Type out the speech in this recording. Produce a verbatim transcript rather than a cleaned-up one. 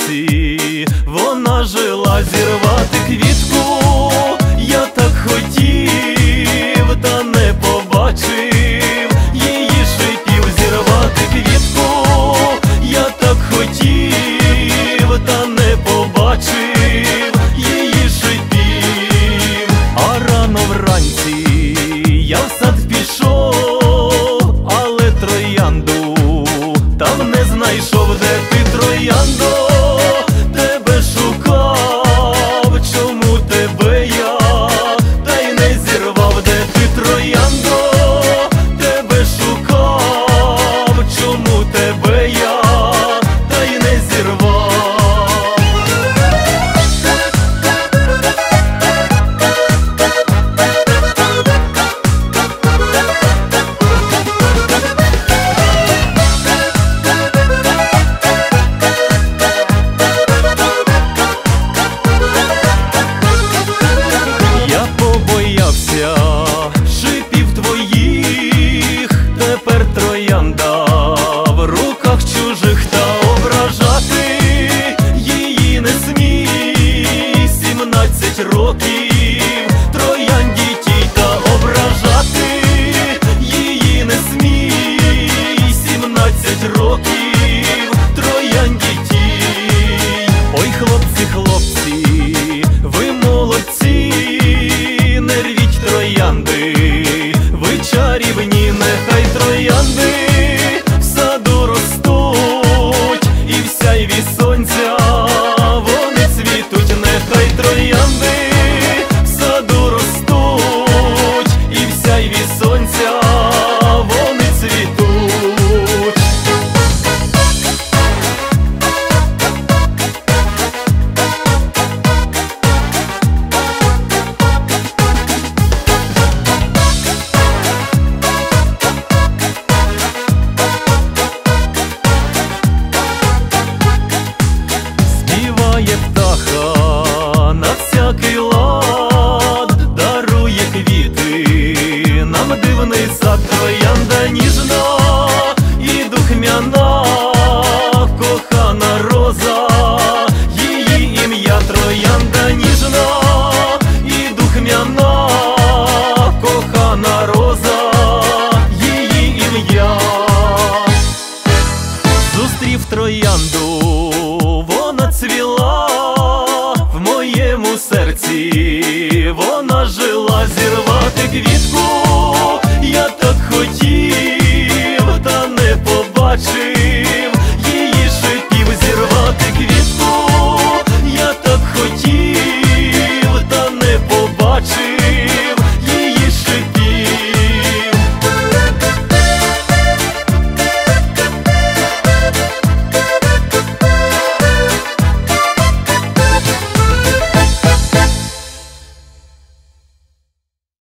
вранці, вона жила зірвати квітку. Я так хотів, та не побачив її шипів зірвати квітку. Я так хотів, та не побачив її шипів. А рано вранці я в сад пішов, але троянду там не знайшов. Де ти, трояндо? Тебе шукав, чому тебе я та й не зірвав? Де ти, трояндо? Тебе шукав, чому тебе я та й не зірвав? Шипів твоїх, тепер троянда в руках чужих, та ображати її не смій. Сімнадцять років троянді тій, та ображати її не смій. Сімнадцять років троянді тій. Ой, хлопці, хлопці, ви молодці, не рвіть троянди, ви чарівні. Нехай троянди в саду ростуть, і в сяйві сонця вони цвітуть. Нехай троянди в саду ростуть, і в сяйві сонця вони цвітуть. Співає птаха на всякий лад, дарує квіти нам дивний сад. Троянда ніжна і духмяна, кохана роза, її ім'я. Троянда ніжна і духмяна, кохана роза, її ім'я. Зустрів троянду, вона цвіла в моєму серці, вона жила зірвати квітку.